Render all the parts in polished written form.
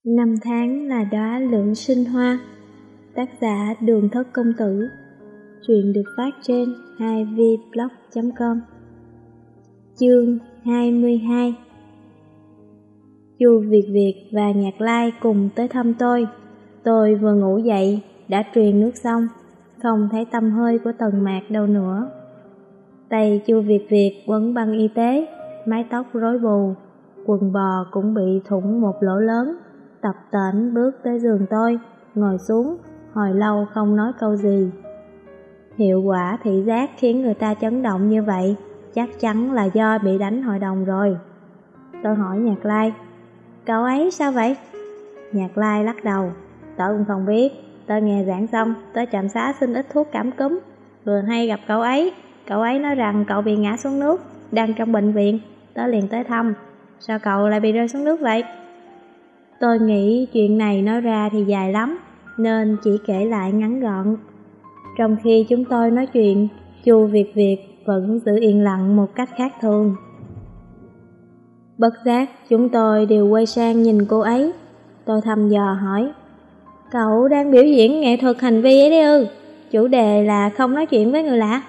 Năm tháng là đóa lượng sinh hoa. Tác giả Đường Thất Công Tử. Truyện được phát trên 2vblog.com. Chương 22. Chu Việt Việt và Nhạc Lai cùng tới thăm tôi. Tôi vừa ngủ dậy, đã truyền nước xong, không thấy tăm hơi của Tần Mạc đâu nữa. Tay Chu Việt Việt quấn băng y tế, mái tóc rối bù, quần bò cũng bị thủng một lỗ lớn. Tập tễnh bước tới giường tôi, ngồi xuống, hồi lâu không nói câu gì. Hiệu quả thị giác khiến người ta chấn động như vậy, chắc chắn là do bị đánh hội đồng rồi. Tôi hỏi Nhạc Lai, cậu ấy sao vậy? Nhạc Lai lắc đầu, tớ cũng không biết, tớ nghe giảng xong, tớ trạm xá xin ít thuốc cảm cúm, vừa hay gặp cậu ấy nói rằng cậu bị ngã xuống nước, đang trong bệnh viện, tớ liền tới thăm. Sao cậu lại bị rơi xuống nước vậy? Tôi nghĩ chuyện này nói ra thì dài lắm, nên chỉ kể lại ngắn gọn. Trong khi chúng tôi nói chuyện, Chu Việt Việt vẫn giữ yên lặng một cách khác thường. Bất giác, chúng tôi đều quay sang nhìn cô ấy. Tôi thăm dò hỏi, cậu đang biểu diễn nghệ thuật hành vi ấy đấy ư? Chủ đề là không nói chuyện với người lạ.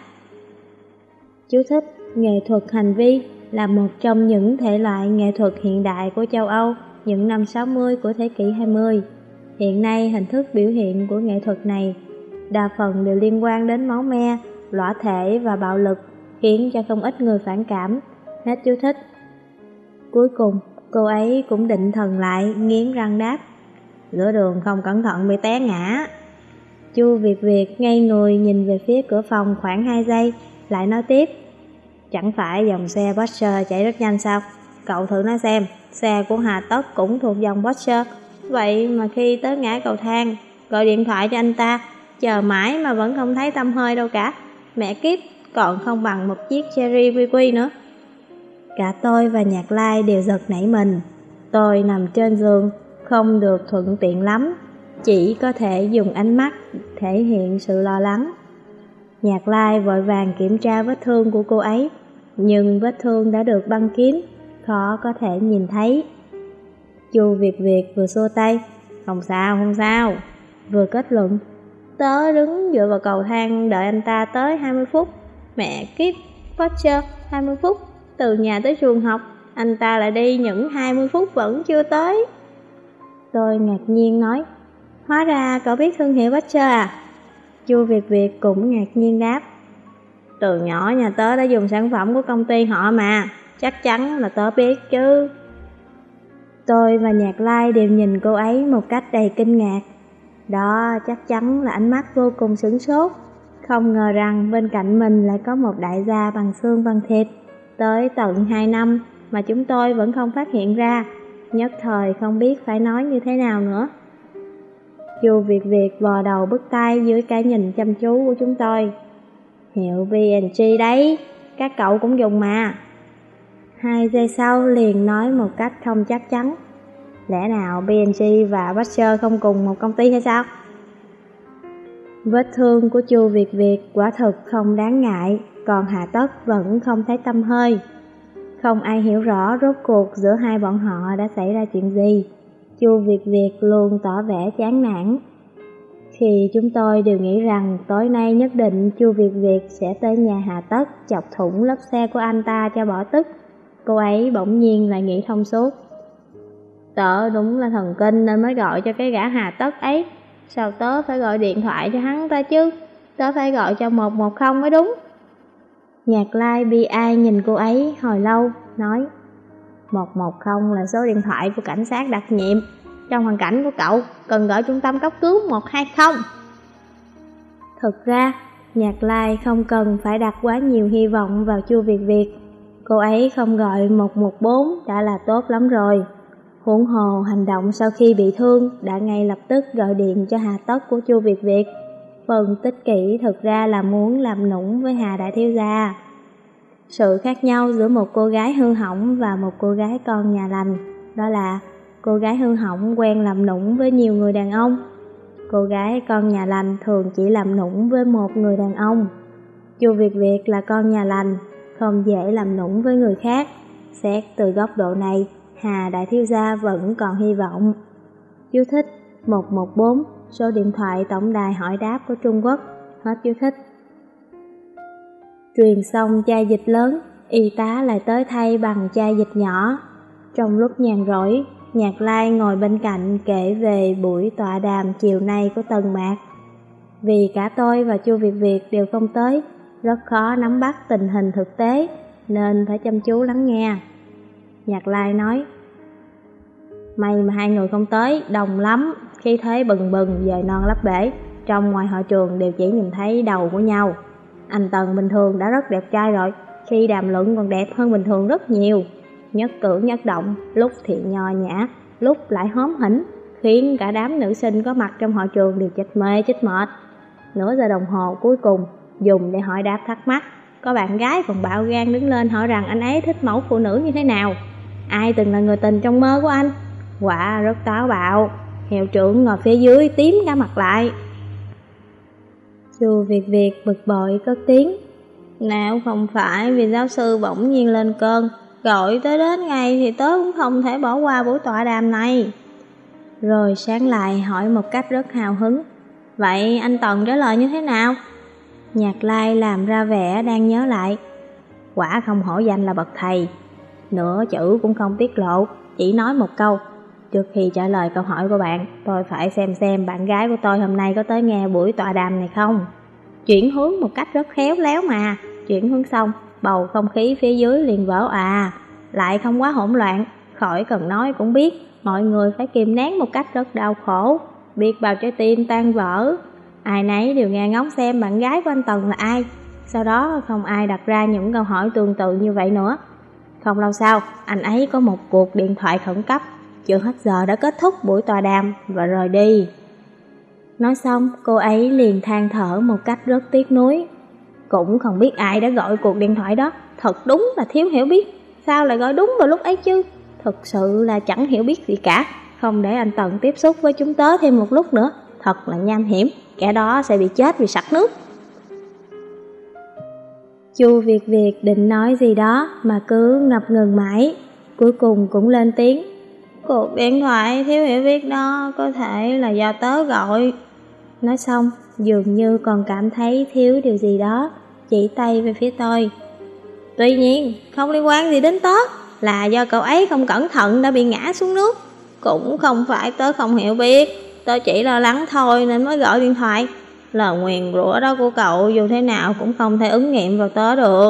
Chú thích, nghệ thuật hành vi là một trong những thể loại nghệ thuật hiện đại của châu Âu những năm 60 của thế kỷ 20. Hiện nay hình thức biểu hiện của nghệ thuật này đa phần đều liên quan đến máu me, lõa thể và bạo lực, khiến cho không ít người phản cảm. Hết chú thích. Cuối cùng, cô ấy cũng định thần lại, nghiến răng đáp, giữa đường không cẩn thận bị té ngã. Chu Việt Việt ngây người nhìn về phía cửa phòng khoảng 2 giây, lại nói tiếp, chẳng phải dòng xe Porsche chạy rất nhanh sao? Cậu thử nói xem, xe của Hà Tất cũng thuộc dòng Porsche. Vậy mà khi tới ngã cầu thang, gọi điện thoại cho anh ta, chờ mãi mà vẫn không thấy tăm hơi đâu cả. Mẹ kiếp, còn không bằng một chiếc Cherry QQ nữa. Cả tôi và Nhạc Lai đều giật nảy mình. Tôi nằm trên giường, không được thuận tiện lắm, chỉ có thể dùng ánh mắt thể hiện sự lo lắng. Nhạc Lai vội vàng kiểm tra vết thương của cô ấy, nhưng vết thương đã được băng kín, khó có thể nhìn thấy. Chu Việt Việt vừa xua tay, không sao, vừa kết luận, tớ đứng dựa vào cầu thang đợi anh ta tới 20 phút. Mẹ kiếp, Porsche 20 phút, từ nhà tới trường học, anh ta lại đi những 20 phút vẫn chưa tới. Tôi ngạc nhiên nói, hóa ra cậu biết thương hiệu Porsche à? Chu Việt Việt cũng ngạc nhiên đáp, từ nhỏ nhà tớ đã dùng sản phẩm của công ty họ mà, chắc chắn là tớ biết chứ. Tôi và Nhạc Lai đều nhìn cô ấy một cách đầy kinh ngạc. Đó chắc chắn là ánh mắt vô cùng sửng sốt. Không ngờ rằng bên cạnh mình lại có một đại gia bằng xương bằng thịt. Tới tận 2 năm mà chúng tôi vẫn không phát hiện ra, nhất thời không biết phải nói như thế nào nữa. Chu Việt Việt vò đầu bứt tai dưới cái nhìn chăm chú của chúng tôi. Hiệu B&G đấy, các cậu cũng dùng mà. 2 giây sau liền nói một cách không chắc chắn, lẽ nào B&G và Porsche không cùng một công ty hay sao? Vết thương của Chu Việt Việt quả thực không đáng ngại, còn Hà Tất vẫn không thấy tăm hơi. Không ai hiểu rõ rốt cuộc giữa hai bọn họ đã xảy ra chuyện gì. Chu Việt Việt luôn tỏ vẻ chán nản. Khi chúng tôi đều nghĩ rằng tối nay nhất định Chu Việt Việt sẽ tới nhà Hà Tất chọc thủng lớp xe của anh ta cho bỏ tức, cô ấy bỗng nhiên lại nghĩ thông suốt. Tớ đúng là thần kinh nên mới gọi cho cái gã Hà Tất ấy. Sao tớ phải gọi điện thoại cho hắn ta chứ? Tớ phải gọi cho 110 mới đúng. Nhạc Lai bi ai nhìn cô ấy hồi lâu, nói 110 là số điện thoại của cảnh sát đặc nhiệm. Trong hoàn cảnh của cậu, cần gọi trung tâm cấp cứu 120. Thực ra, Nhạc Lai không cần phải đặt quá nhiều hy vọng vào Chu Việt Việt. Cô ấy không gọi 114 đã là tốt lắm rồi. Huống hồ hành động sau khi bị thương đã ngay lập tức gọi điện cho Hà Tất của Chu Việt Việt. Phân tích kỹ thực ra là muốn làm nũng với Hà đại thiếu gia. Sự khác nhau giữa một cô gái hư hỏng và một cô gái con nhà lành, đó là cô gái hư hỏng quen làm nũng với nhiều người đàn ông. Cô gái con nhà lành thường chỉ làm nũng với một người đàn ông. Chu Việt Việt là con nhà lành, không dễ làm nũng với người khác. Xét từ góc độ này, Hà đại thiếu gia vẫn còn hy vọng. Chú thích 114, số điện thoại tổng đài hỏi đáp của Trung Quốc. Hết chú thích. Truyền xong chai dịch lớn, y tá lại tới thay bằng chai dịch nhỏ. Trong lúc nhàn rỗi, Nhạc Lai ngồi bên cạnh kể về buổi tọa đàm chiều nay của Tần Mạc. Vì cả tôi và Chu Việt Việt đều không tới, rất khó nắm bắt tình hình thực tế, nên phải chăm chú lắng nghe. Nhạc Lai nói: May mà hai người không tới, đông lắm, khí thế bừng bừng, dời non lấp bể. Trong ngoài hội trường đều chỉ nhìn thấy đầu của nhau. Anh Tần bình thường đã rất đẹp trai rồi, khi đàm luận còn đẹp hơn bình thường rất nhiều. Nhất cử nhất động, lúc thì nho nhã, lúc lại hóm hỉnh, khiến cả đám nữ sinh có mặt trong hội trường đều chích mê chích mệt. Nửa giờ đồng hồ cuối cùng dùng để hỏi đáp thắc mắc. Có bạn gái còn bạo gan đứng lên hỏi rằng anh ấy thích mẫu phụ nữ như thế nào, ai từng là người tình trong mơ của anh. Quả rất táo bạo. Hiệu trưởng ngồi phía dưới tím cả mặt lại. Chu Việt Việt bực bội cất tiếng: Nào không phải vì giáo sư bỗng nhiên lên cơn, gọi tới đến ngày thì tớ cũng không thể bỏ qua buổi tọa đàm này. Rồi sáng lại hỏi một cách rất hào hứng: Vậy anh Tần trả lời như thế nào? Nhạc Lai làm ra vẻ đang nhớ lại. Quả không hổ danh là bậc thầy, nửa chữ cũng không tiết lộ, chỉ nói một câu: Trước khi trả lời câu hỏi của bạn, tôi phải xem bạn gái của tôi hôm nay có tới nghe buổi tọa đàm này không. Chuyển hướng một cách rất khéo léo mà. Chuyển hướng xong, bầu không khí phía dưới liền vỡ lại không quá hỗn loạn. Khỏi cần nói cũng biết, mọi người phải kìm nén một cách rất đau khổ, biết bao trái tim tan vỡ. Ai nấy đều nghe ngóng xem bạn gái của anh Tần là ai. Sau đó không ai đặt ra những câu hỏi tương tự như vậy nữa. Không lâu sau, anh ấy có một cuộc điện thoại khẩn cấp, chưa hết giờ đã kết thúc buổi tọa đàm và rời đi. Nói xong, cô ấy liền than thở một cách rất tiếc nuối. Cũng không biết ai đã gọi cuộc điện thoại đó, thật đúng là thiếu hiểu biết. Sao lại gọi đúng vào lúc ấy chứ? Thực sự là chẳng hiểu biết gì cả. Không để anh Tần tiếp xúc với chúng tớ thêm một lúc nữa, thật là nham hiểm, kẻ đó sẽ bị chết vì sặc nước. Chu Việt Việt định nói gì đó mà cứ ngập ngừng mãi, cuối cùng cũng lên tiếng: Cuộc điện thoại thiếu hiểu biết đó có thể là do tớ gọi. Nói xong, dường như còn cảm thấy thiếu điều gì đó, chỉ tay về phía tôi. Tuy nhiên, không liên quan gì đến tớ, là do cậu ấy không cẩn thận đã bị ngã xuống nước. Cũng không phải tớ không hiểu biết, tớ chỉ lo lắng thôi nên mới gọi điện thoại. Lời nguyền rủa đó của cậu dù thế nào cũng không thể ứng nghiệm vào tớ được.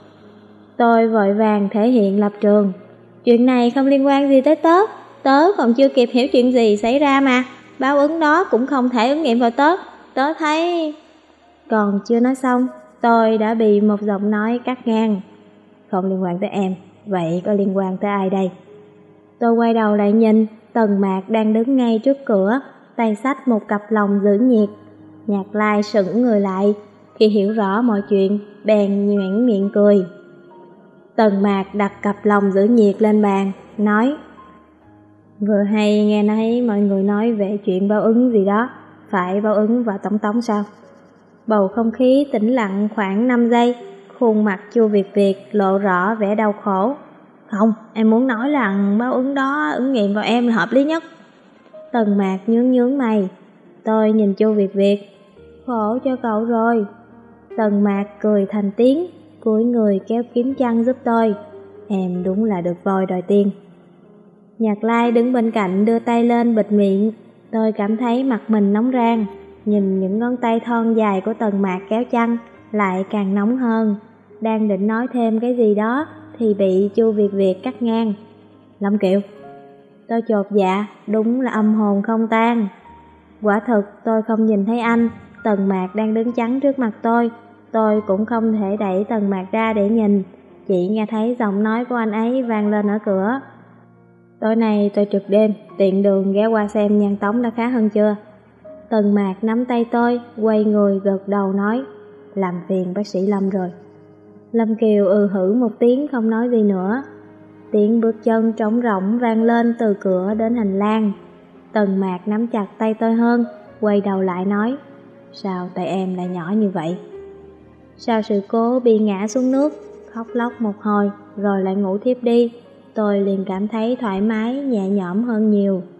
Tôi vội vàng thể hiện lập trường. Chuyện này không liên quan gì tới tớ, tớ còn chưa kịp hiểu chuyện gì xảy ra mà. Báo ứng đó cũng không thể ứng nghiệm vào tớ, tớ thấy... Còn chưa nói xong, tôi đã bị một giọng nói cắt ngang. Không liên quan tới em, vậy có liên quan tới ai đây? Tôi quay đầu lại nhìn, Tần Mạc đang đứng ngay trước cửa, tay xách một cặp lồng giữ nhiệt. Nhạc Lai sững người lại, khi hiểu rõ mọi chuyện, bèn nhoẻn miệng cười. Tần Mạc đặt cặp lồng giữ nhiệt lên bàn, nói: Vừa hay nghe nói mọi người nói về chuyện báo ứng gì đó, phải báo ứng và tổng tống sao? Bầu không khí tĩnh lặng khoảng 5 giây, khuôn mặt Chu Việt Việt lộ rõ vẻ đau khổ. Không, em muốn nói rằng báo ứng đó ứng nghiệm vào em là hợp lý nhất. Tần Mạc nhướng mày. Tôi nhìn Chu Việt Việt. Khổ cho cậu rồi. Tần Mạc cười thành tiếng, cúi người kéo kiếm chăn giúp tôi. Em đúng là được voi đòi tiên. Nhạc Lai đứng bên cạnh đưa tay lên bịt miệng. Tôi cảm thấy mặt mình nóng rang. Nhìn những ngón tay thon dài của Tần Mạc kéo chăn lại càng nóng hơn. Đang định nói thêm cái gì đó thì bị Chu Việt Việt cắt ngang. Lâm Kiều. Tôi chột dạ, đúng là âm hồn không tan. Quả thực tôi không nhìn thấy anh. Tần Mạc đang đứng chắn trước mặt tôi cũng không thể đẩy Tần Mạc ra để nhìn. Chỉ nghe thấy giọng nói của anh ấy vang lên ở cửa. Tối nay tôi trực đêm, tiện đường ghé qua xem Nhan Tống đã khá hơn chưa? Tần Mạc nắm tay tôi, quay người gật đầu nói: Làm phiền bác sĩ Lâm rồi. Lâm Kiều hử một tiếng không nói gì nữa. Tiếng bước chân trống rỗng vang lên từ cửa đến hành lang. Tần Mạc nắm chặt tay tôi hơn, quay đầu lại nói: Sao tay em lại nhỏ như vậy? Sau sự cố bị ngã xuống nước, khóc lóc một hồi rồi lại ngủ thiếp đi, tôi liền cảm thấy thoải mái nhẹ nhõm hơn nhiều.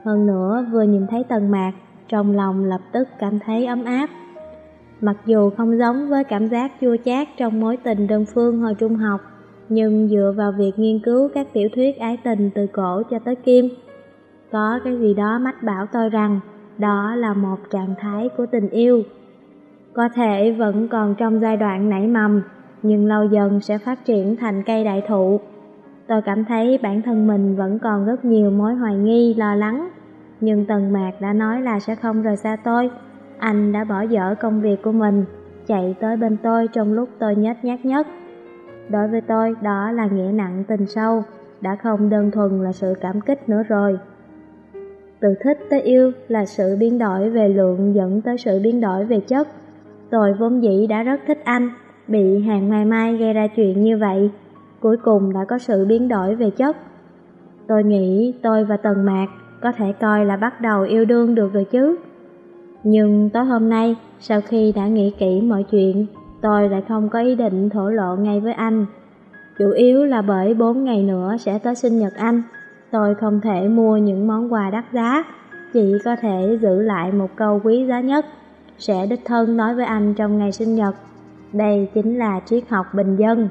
Hơn nữa vừa nhìn thấy Tần Mạc, trong lòng lập tức cảm thấy ấm áp. Mặc dù không giống với cảm giác chua chát trong mối tình đơn phương hồi trung học, nhưng dựa vào việc nghiên cứu các tiểu thuyết ái tình từ cổ cho tới kim, có cái gì đó mách bảo tôi rằng đó là một trạng thái của tình yêu. Có thể vẫn còn trong giai đoạn nảy mầm, nhưng lâu dần sẽ phát triển thành cây đại thụ. Tôi cảm thấy bản thân mình vẫn còn rất nhiều mối hoài nghi, lo lắng. Nhưng Tần Mạc đã nói là sẽ không rời xa tôi. Anh đã bỏ dở công việc của mình, chạy tới bên tôi trong lúc tôi nhếch nhác nhất. Đối với tôi, đó là nghĩa nặng tình sâu, đã không đơn thuần là sự cảm kích nữa rồi. Từ thích tới yêu là sự biến đổi về lượng dẫn tới sự biến đổi về chất. Tôi vốn dĩ đã rất thích anh, bị Hàng Mai Mai gây ra chuyện như vậy, cuối cùng đã có sự biến đổi về chất. Tôi nghĩ tôi và Tần Mạc có thể coi là bắt đầu yêu đương được rồi chứ. Nhưng tối hôm nay, sau khi đã nghĩ kỹ mọi chuyện, tôi lại không có ý định thổ lộ ngay với anh. Chủ yếu là bởi 4 ngày nữa sẽ tới sinh nhật anh. Tôi không thể mua những món quà đắt giá, chỉ có thể giữ lại một câu quý giá nhất, sẽ đích thân nói với anh trong ngày sinh nhật. Đây chính là triết học bình dân.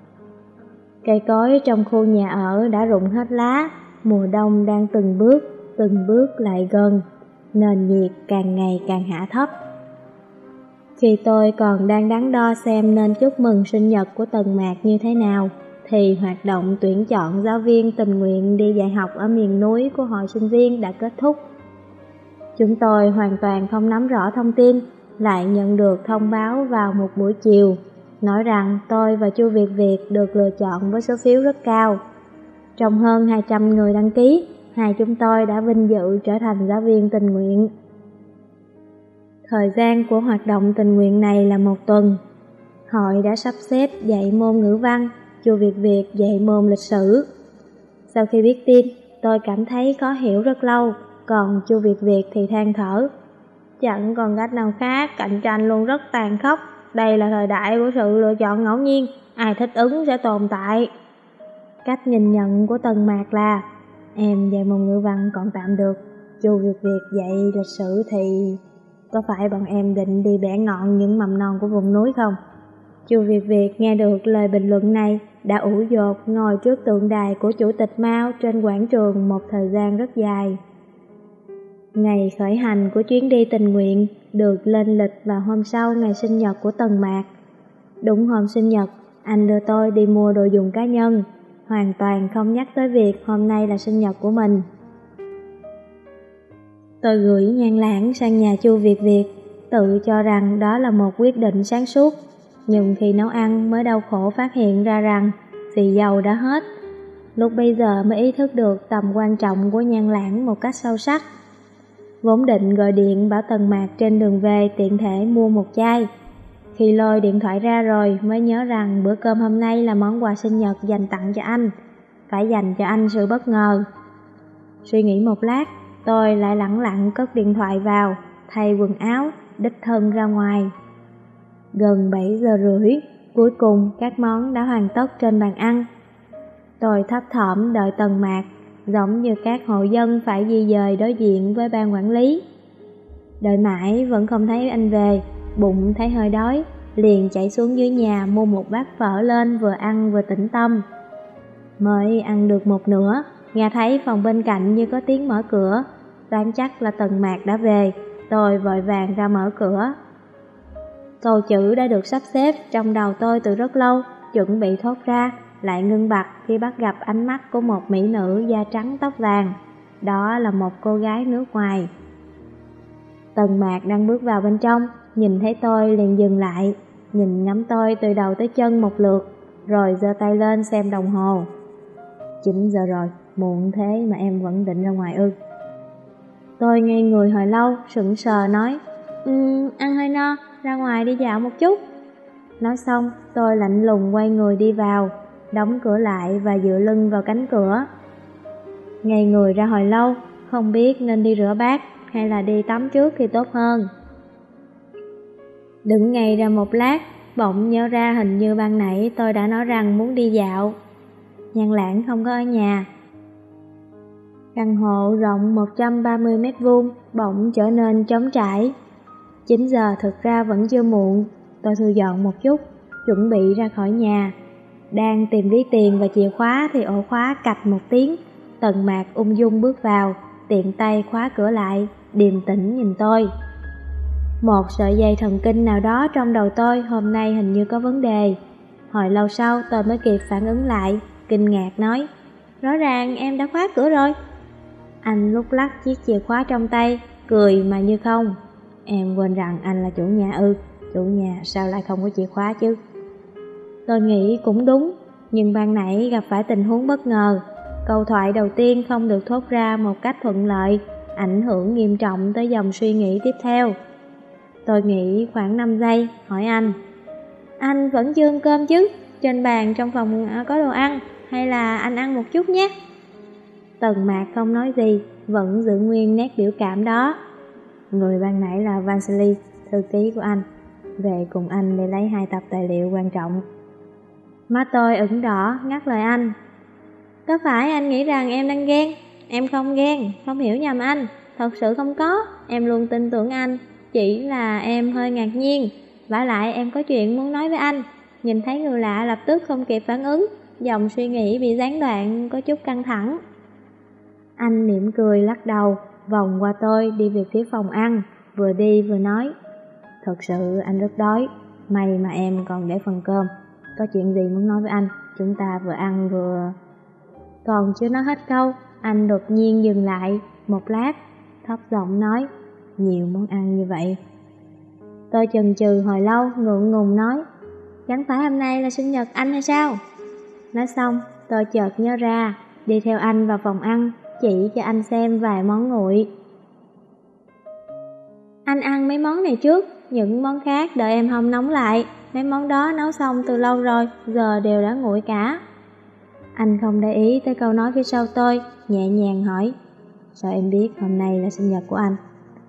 Cây cối trong khu nhà ở đã rụng hết lá, mùa đông đang từng bước lại gần, nền nhiệt càng ngày càng hạ thấp. Khi tôi còn đang đắn đo xem nên chúc mừng sinh nhật của Tần Mạc như thế nào, thì hoạt động tuyển chọn giáo viên tình nguyện đi dạy học ở miền núi của hội sinh viên đã kết thúc. Chúng tôi hoàn toàn không nắm rõ thông tin, lại nhận được thông báo vào một buổi chiều, nói rằng tôi và Chu Việt Việt được lựa chọn với số phiếu rất cao. Trong hơn 200 người đăng ký, hai chúng tôi đã vinh dự trở thành giáo viên tình nguyện. Thời gian của hoạt động tình nguyện này là 1 tuần. Hội đã sắp xếp dạy môn ngữ văn, Chu Việt Việt dạy môn lịch sử. Sau khi biết tin, tôi cảm thấy khó hiểu rất lâu, còn Chu Việt Việt thì than thở. Chẳng còn cách nào khác, cạnh tranh luôn rất tàn khốc. Đây là thời đại của sự lựa chọn ngẫu nhiên, ai thích ứng sẽ tồn tại. Cách nhìn nhận của Tần Mạc là: em dạy môn ngữ văn còn tạm được, Chu Việt Việt dạy lịch sử thì có phải bọn em định đi bẻ ngọn những mầm non của vùng núi không? Chu Việt Việt nghe được lời bình luận này đã ủ dột ngồi trước tượng đài của Chủ tịch Mao trên quảng trường một thời gian rất dài. Ngày khởi hành của chuyến đi tình nguyện được lên lịch vào hôm sau ngày sinh nhật của Tần Mạc. Đúng hôm sinh nhật, anh đưa tôi đi mua đồ dùng cá nhân, hoàn toàn không nhắc tới việc hôm nay là sinh nhật của mình. Tôi gửi nhang lãng sang nhà Chu Việt Việt, tự cho rằng đó là một quyết định sáng suốt. Nhưng khi nấu ăn mới đau khổ phát hiện ra rằng xì dầu đã hết. Lúc bây giờ mới ý thức được tầm quan trọng của nhang lãng một cách sâu sắc. Vốn định gọi điện bảo Tần Mạc trên đường về tiện thể mua một chai. Khi lôi điện thoại ra rồi mới nhớ rằng bữa cơm hôm nay là món quà sinh nhật dành tặng cho anh, phải dành cho anh sự bất ngờ. Suy nghĩ một lát, tôi lại lẳng lặng cất điện thoại vào, thay quần áo, đích thân ra ngoài. Gần 7 giờ rưỡi, cuối cùng các món đã hoàn tất trên bàn ăn. Tôi thấp thỏm đợi Tần Mạc, giống như các hộ dân phải di dời đối diện với ban quản lý. Đợi mãi vẫn không thấy anh về, bụng thấy hơi đói, liền chạy xuống dưới nhà mua một bát phở lên vừa ăn vừa tĩnh tâm. Mới ăn được một nửa, nghe thấy phòng bên cạnh như có tiếng mở cửa, đoán chắc là Tần Mạc đã về, tôi vội vàng ra mở cửa. Câu chữ đã được sắp xếp trong đầu tôi từ rất lâu, chuẩn bị thốt ra, lại ngưng bặt khi bắt gặp ánh mắt của một mỹ nữ da trắng tóc vàng. Đó là một cô gái nước ngoài. Tần Mạc đang bước vào bên trong, nhìn thấy tôi liền dừng lại, nhìn ngắm tôi từ đầu tới chân một lượt, rồi giơ tay lên xem đồng hồ. 9 giờ rồi, muộn thế mà em vẫn định ra ngoài ư? Tôi ngây người hồi lâu, sững sờ nói, ăn hơi no, ra ngoài đi dạo một chút. Nói xong, tôi lạnh lùng quay người đi vào, đóng cửa lại và dựa lưng vào cánh cửa. Ngây người ra hồi lâu, không biết nên đi rửa bát hay là đi tắm trước thì tốt hơn. Đứng ngay ra một lát, bỗng nhớ ra hình như ban nãy tôi đã nói rằng muốn đi dạo. Nhan Lãng không có ở nhà. Căn hộ rộng 130 mét vuông bỗng trở nên trống trải. 9 giờ thực ra vẫn chưa muộn. Tôi thu dọn một chút, chuẩn bị ra khỏi nhà. Đang tìm ví tiền và chìa khóa thì ổ khóa cạch một tiếng. Tần Mạc ung dung bước vào, tiện tay khóa cửa lại, điềm tĩnh nhìn tôi. Một sợi dây thần kinh nào đó trong đầu tôi hôm nay hình như có vấn đề. Hồi lâu sau tôi mới kịp phản ứng lại, kinh ngạc nói: rõ ràng em đã khóa cửa rồi. Anh lúc lắc chiếc chìa khóa trong tay, cười mà như không. Em quên rằng anh là chủ nhà ư? Chủ nhà sao lại không có chìa khóa chứ? Tôi nghĩ cũng đúng, nhưng ban nãy gặp phải tình huống bất ngờ. Câu thoại đầu tiên không được thốt ra một cách thuận lợi, ảnh hưởng nghiêm trọng tới dòng suy nghĩ tiếp theo. Tôi nghĩ khoảng 5 giây, hỏi anh vẫn chưa ăn cơm chứ? Trên bàn trong phòng có đồ ăn, hay là anh ăn một chút nhé? Tần Mạc không nói gì, vẫn giữ nguyên nét biểu cảm đó. Người ban nãy là Vasily, thư ký của anh, về cùng anh để lấy 2 tập tài liệu quan trọng. Má tôi ửng đỏ, ngắt lời anh. Có phải anh nghĩ rằng em đang ghen? Em không ghen, không hiểu nhầm anh. Thật sự không có, em luôn tin tưởng anh. Chỉ là em hơi ngạc nhiên. Vả lại em có chuyện muốn nói với anh. Nhìn thấy người lạ lập tức không kịp phản ứng, dòng suy nghĩ bị gián đoạn, có chút căng thẳng. Anh mỉm cười lắc đầu, vòng qua tôi đi về phía phòng ăn, vừa đi vừa nói. Thật sự anh rất đói, may mà em còn để phần cơm. Có chuyện gì muốn nói với anh, chúng ta vừa ăn vừa... Còn chưa nói hết câu, anh đột nhiên dừng lại một lát, thấp giọng nói, nhiều món ăn như vậy. Tôi chần chừ hồi lâu, ngượng ngùng nói, chẳng phải hôm nay là sinh nhật anh hay sao? Nói xong, tôi chợt nhớ ra, đi theo anh vào phòng ăn, chỉ cho anh xem vài món nguội. Anh ăn mấy món này trước, những món khác đợi em hâm nóng lại. Mấy món đó nấu xong từ lâu rồi, giờ đều đã nguội cả. Anh không để ý tới câu nói phía sau tôi, nhẹ nhàng hỏi, sao em biết hôm nay là sinh nhật của anh?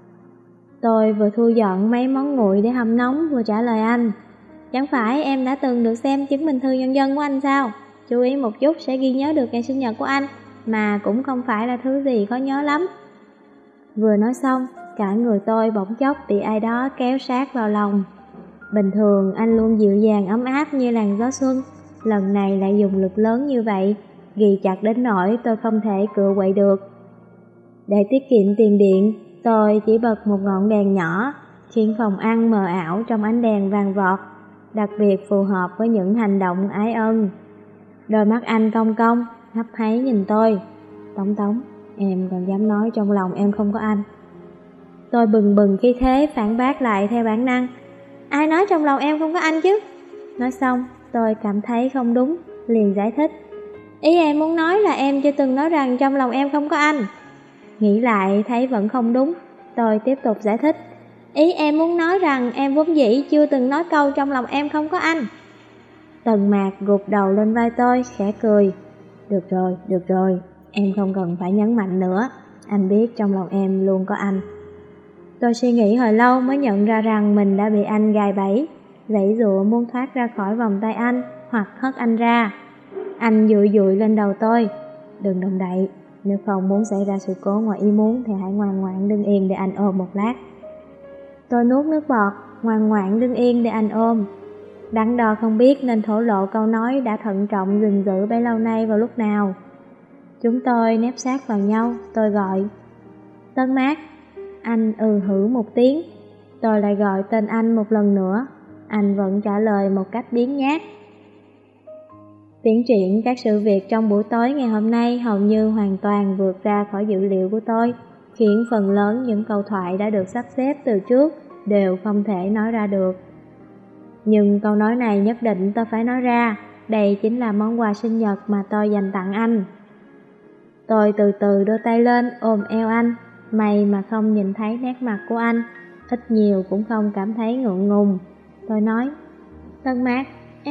Tôi vừa thu dọn mấy món nguội để hâm nóng vừa trả lời anh, chẳng phải em đã từng được xem chứng minh thư nhân dân của anh sao? Chú ý một chút sẽ ghi nhớ được ngày sinh nhật của anh, mà cũng không phải là thứ gì khó nhớ lắm. Vừa nói xong, cả người tôi bỗng chốc bị ai đó kéo sát vào lòng. Bình thường anh luôn dịu dàng ấm áp như làn gió xuân, lần này lại dùng lực lớn như vậy, ghi chặt đến nỗi tôi không thể cựa quậy được. Để tiết kiệm tiền điện, tôi chỉ bật một ngọn đèn nhỏ, khiến phòng ăn mờ ảo trong ánh đèn vàng vọt, đặc biệt phù hợp với những hành động ái ân. Đôi mắt anh cong cong, hấp háy nhìn tôi. Tống, em còn dám nói trong lòng em không có anh? Tôi bừng bừng khí thế phản bác lại theo bản năng. Ai nói trong lòng em không có anh chứ? Nói xong, tôi cảm thấy không đúng, liền giải thích. Ý em muốn nói là em chưa từng nói rằng trong lòng em không có anh. Nghĩ lại thấy vẫn không đúng, tôi tiếp tục giải thích. Ý em muốn nói rằng em vốn dĩ chưa từng nói câu trong lòng em không có anh. Tần Mạc gục đầu lên vai tôi, khẽ cười. Được rồi, em không cần phải nhấn mạnh nữa. Anh biết trong lòng em luôn có anh. Tôi suy nghĩ hồi lâu mới nhận ra rằng mình đã bị anh gài bẫy, giãy giụa muốn thoát ra khỏi vòng tay anh hoặc hất anh ra. Anh dụi dụi lên đầu tôi. Đừng động đậy, nếu không muốn xảy ra sự cố ngoài ý muốn thì hãy ngoan ngoãn đứng yên để anh ôm một lát. Tôi nuốt nước bọt, ngoan ngoãn đứng yên để anh ôm. Đắn đo không biết nên thổ lộ câu nói đã thận trọng gìn giữ bấy lâu nay vào lúc nào. Chúng tôi nép sát vào nhau, tôi gọi Tân Mạc. Anh hử một tiếng. Tôi lại gọi tên anh một lần nữa. Anh vẫn trả lời một cách biếng nhác. Tiến triển các sự việc trong buổi tối ngày hôm nay hầu như hoàn toàn vượt ra khỏi dữ liệu của tôi, khiến phần lớn những câu thoại đã được sắp xếp từ trước đều không thể nói ra được. Nhưng câu nói này nhất định tôi phải nói ra, đây chính là món quà sinh nhật mà tôi dành tặng anh. Tôi từ từ đưa tay lên ôm eo anh, may mà không nhìn thấy nét mặt của anh, ít nhiều cũng không cảm thấy ngượng ngùng. Tôi nói, Tân Mạc,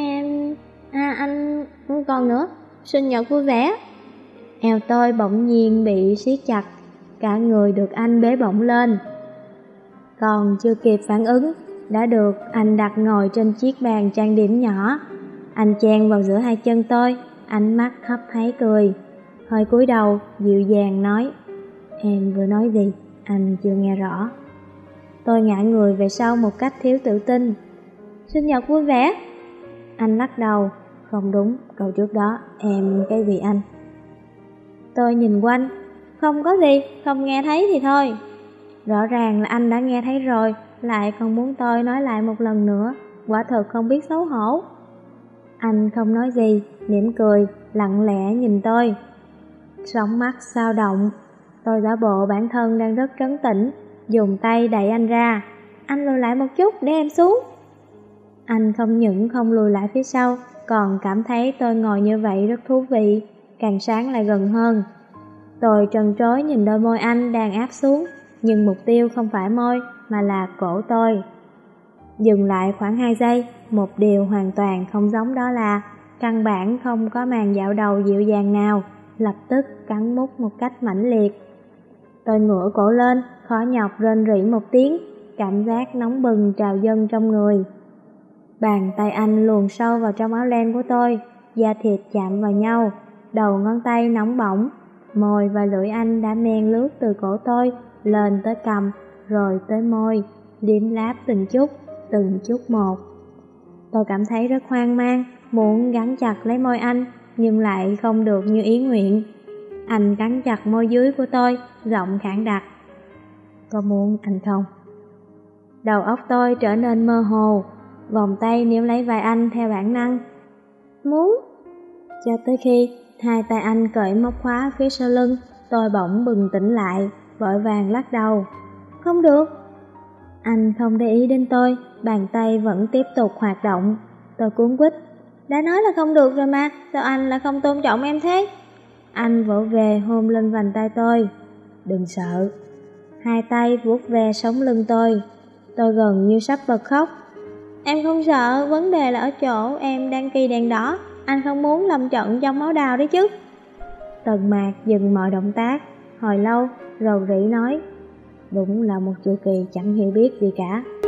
anh còn nữa, sinh nhật vui vẻ. Eo tôi bỗng nhiên bị siết chặt, cả người được anh bế bổng lên. Còn chưa kịp phản ứng, đã được anh đặt ngồi trên chiếc bàn trang điểm nhỏ. Anh chen vào giữa hai chân tôi, ánh mắt hấp háy cười. hơi cúi đầu, dịu dàng nói, em vừa nói gì, anh chưa nghe rõ. Tôi ngã người về sau một cách thiếu tự tin. Sinh nhật vui vẻ. Anh lắc đầu, không đúng, câu trước đó, em cái gì anh? Tôi nhìn quanh, không có gì, không nghe thấy thì thôi. Rõ ràng là anh đã nghe thấy rồi, lại còn muốn tôi nói lại một lần nữa, quả thật không biết xấu hổ. Anh không nói gì, mỉm cười, lặng lẽ nhìn tôi. Sóng mắt dao động, tôi giả bộ bản thân đang rất trấn tĩnh, dùng tay đẩy anh ra. Anh lùi lại một chút để em xuống. Anh không những không lùi lại phía sau, còn cảm thấy tôi ngồi như vậy rất thú vị, càng sáng lại gần hơn. Tôi trần trối nhìn đôi môi anh đang áp xuống, nhưng mục tiêu không phải môi mà là cổ tôi. Dừng lại khoảng 2 giây, một điều hoàn toàn không giống đó là căn bản không có màn dạo đầu dịu dàng nào, lập tức cắn mút một cách mãnh liệt. Tôi ngửa cổ lên, khó nhọc rên rỉ một tiếng, cảm giác nóng bừng trào dâng trong người. Bàn tay anh luồn sâu vào trong áo len của tôi, da thịt chạm vào nhau, đầu ngón tay nóng bỏng, môi và lưỡi anh đã men lướt từ cổ tôi lên tới cằm, rồi tới môi, liếm láp từng chút một. Tôi cảm thấy rất hoang mang, muốn gắn chặt lấy môi anh, nhưng lại không được như ý nguyện. Anh cắn chặt môi dưới của tôi, giọng khản đặc. Có muốn anh không? Đầu óc tôi trở nên mơ hồ, vòng tay níu lấy vai anh theo bản năng. Muốn. Cho tới khi hai tay anh cởi móc khóa phía sau lưng, tôi bỗng bừng tỉnh lại, vội vàng lắc đầu. Không được. Anh không để ý đến tôi, bàn tay vẫn tiếp tục hoạt động. Tôi cuống quýt. Đã nói là không được rồi mà, sao anh lại không tôn trọng em thế? Anh vỗ về hôn lên vành tay tôi. Đừng sợ. Hai tay vuốt ve sống lưng tôi. Tôi gần như sắp bật khóc. Em không sợ, vấn đề là ở chỗ em đang kỳ đèn đỏ. Anh không muốn lâm trận trong máu đào đấy chứ. Tần Mạc dừng mọi động tác, hồi lâu, rầu rĩ nói. Đúng là một chu kỳ chẳng hiểu biết gì cả.